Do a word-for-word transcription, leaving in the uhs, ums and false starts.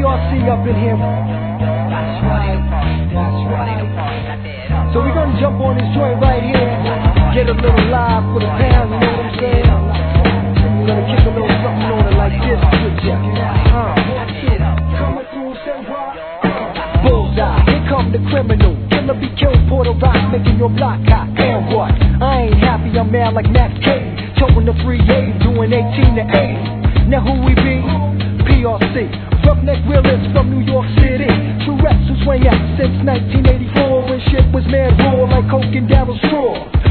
P R C up in here. That's right, that's right. So we're gonna jump on this joint right here. Get a little live for the pound, you know what I'm saying? We're gonna kick a little something on it like this with ya. Uh, coming through, say what? Bullseye, here come the criminal. Killer be killed, Porter Rock, making your block hot. And what? I ain't happy, I'm mad like Max Cady. Towing the three eighty, doing eighteen to eighty. Now who we be? P R C, roughneck realists from New York City. True reps who swing out since nineteen eighty-four, when shit was mad raw like Coke and Darryl Straw.